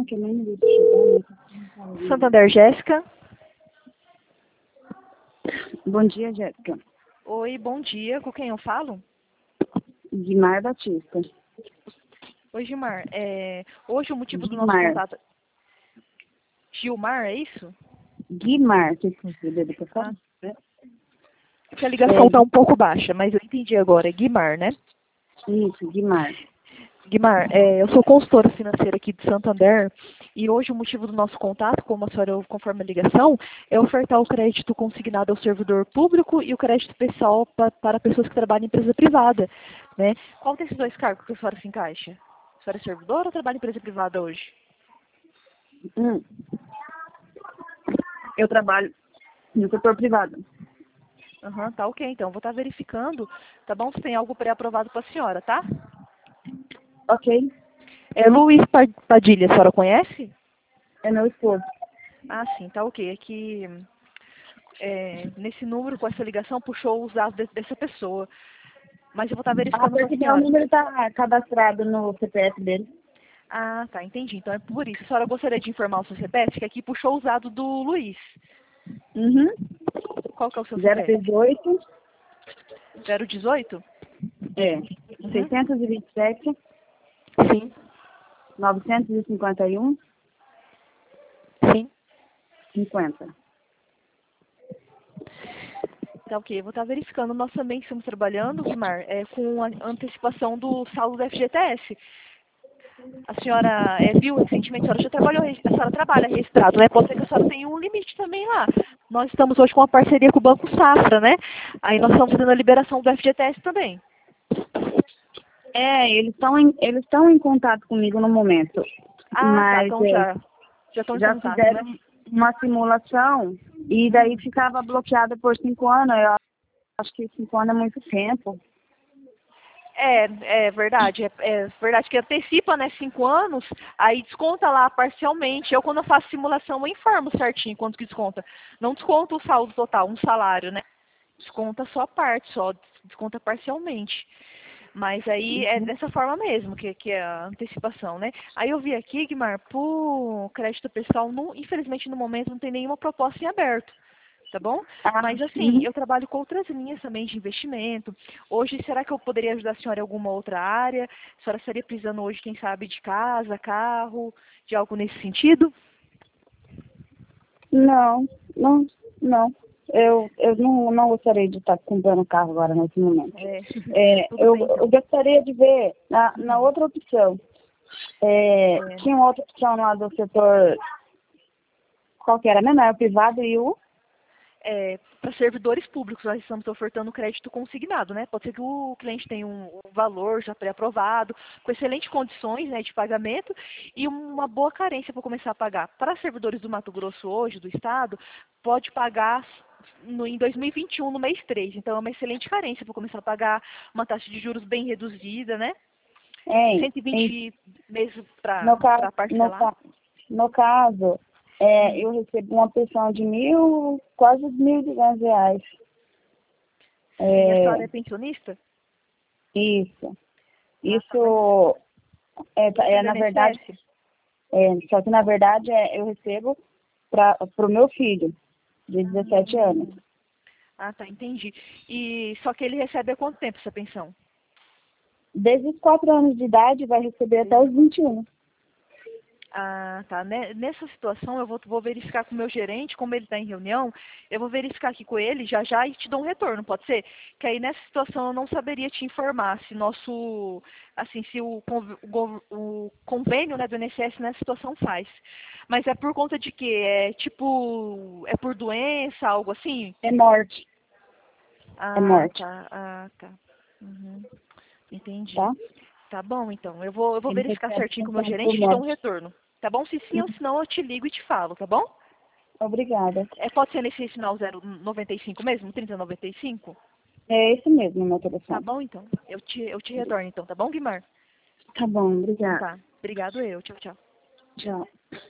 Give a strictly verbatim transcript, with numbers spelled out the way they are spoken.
Não, que eu nem vi chegar. Santander, Jéssica. Bom dia, Jéssica. Oi, bom dia. Com quem eu falo? Guimar Batista. Oi, Gilmar. É, hoje o motivo do nosso Guimar. contato... Gilmar, é isso? Guimar, que você deve ter Ah, falado. que a ligação está um pouco baixa, mas eu entendi agora. É Guimar, né? Isso, Guimar. Guimar, é, eu sou consultora financeira aqui de Santander e hoje o motivo do nosso contato, como a senhora ouve conforme a ligação, é ofertar o crédito consignado ao servidor público e o crédito pessoal pa, para pessoas que trabalham em empresa privada, né? Qual desses dois cargos que a senhora se encaixa? A senhora é servidora ou trabalha em empresa privada hoje? Hum. Eu trabalho no setor privado. Aham, tá ok, então. Vou estar verificando, tá bom? Se tem algo pré-aprovado para a senhora, tá? Ok, É Luiz Pa- Padilha, a senhora conhece? é meu esposo. Ah, sim, tá ok. É que é, nesse número, com essa ligação, puxou os dados de- dessa pessoa. Mas eu vou estar Ah, verificando com a porque o senhora. número está cadastrado no C P F dele. Ah, tá, entendi. Então é por isso. A senhora gostaria de informar o seu C P F, que aqui puxou os dados do Luiz. Uhum. Qual que é o seu zero C P F? dezoito, zero dezoito? é, Uhum. seiscentos e vinte e sete, Sim, novecentos e cinquenta e um, sim. cinquenta. Tá ok. Eu vou estar verificando. Nós também estamos trabalhando, Guimar, é, com a antecipação do saldo do F G T S. A senhora é, viu recentemente, a senhora já trabalhou, a senhora trabalha registrado, né? Pode ser que a senhora tenha um limite também lá. Nós estamos hoje com uma parceria com o Banco Safra, né? Aí nós estamos fazendo a liberação do F G T S também. É, eles estão em, eles estão em contato comigo no momento. Ah, tá. Mas Então é, já, já estão em já contato, né? fizeram uma simulação e daí ficava bloqueada por cinco anos. Eu acho que cinco anos é muito tempo. É, é verdade. É, é verdade que antecipa, né, cinco anos, aí desconta lá parcialmente. Eu, quando eu faço simulação, eu informo certinho quanto que desconta. Não desconta o saldo total, um salário, né? Desconta só a parte, só desconta parcialmente. Mas aí é Uhum. dessa forma mesmo, que, que é a antecipação, né? Aí eu vi aqui, Guimar, por crédito pessoal, não, infelizmente no momento não tem nenhuma proposta em aberto, tá bom? Ah, Mas assim, uhum. eu trabalho com outras linhas também de investimento. Hoje, será que eu poderia ajudar a senhora em alguma outra área? A senhora estaria precisando hoje, quem sabe, de casa, carro, de algo nesse sentido? Não, não, não. Eu, eu não, não gostaria de estar comprando carro agora nesse momento. É, É, tudo eu, bem eu então. gostaria de ver na, na Uhum. outra opção. É, É, tinha uma outra opção lá do setor, qual que era mesmo? Era o privado e o... é, para servidores públicos, nós estamos ofertando crédito consignado, né? Pode ser que o cliente tenha um, um valor já pré-aprovado, com excelentes condições, né, de pagamento e uma boa carência para começar a pagar. Para servidores do Mato Grosso hoje, do estado, pode pagar no, em dois mil e vinte e um, no mês três. Então, é uma excelente carência para começar a pagar, uma taxa de juros bem reduzida, né? É, cento e em, vinte meses para no, caso, no, parcelar. ca- no caso, é, Hum. eu recebo uma pensão de mil, quase mil e duzentos reais. Sim, a É, senhora é pensionista? isso. Ah, tá, mas Isso é, tá- isso é é do na verdade, INSS? é, só que na verdade é, eu recebo para o meu filho, de dezessete anos. Hum. Ah, tá, entendi. E só que ele recebe há quanto tempo essa pensão? Desde os quatro anos de idade vai receber até Desde os quando? vinte e um. Ah, tá. Ne- Nessa situação eu vou, vou verificar com o meu gerente, como ele está em reunião, eu vou verificar aqui com ele já já e te dou um retorno, pode ser? Que aí nessa situação eu não saberia te informar se nosso, assim, se o, conv- o gov- o convênio, né, do INSS nessa situação faz. Mas é por conta de quê? É tipo, é por doença, algo assim? É morte, é Ah, morte, tá. Ah, tá. Uhum. Entendi. tá? Tá bom, então. Eu vou, eu vou Ele verificar recebe certinho com o meu pensão por gerente e te dou um morte. retorno. Tá bom? Se sim ou se não, eu te ligo e te falo, tá bom? Obrigada. É, pode ser nesse final zero noventa e cinco mesmo? trinta noventa e cinco? É esse mesmo, meu Tá telefone. bom, então. Eu te, eu te retorno, então. Tá bom, Guimar? Tá bom, Então obrigada. tá. Obrigado eu. Tchau, tchau. Tchau.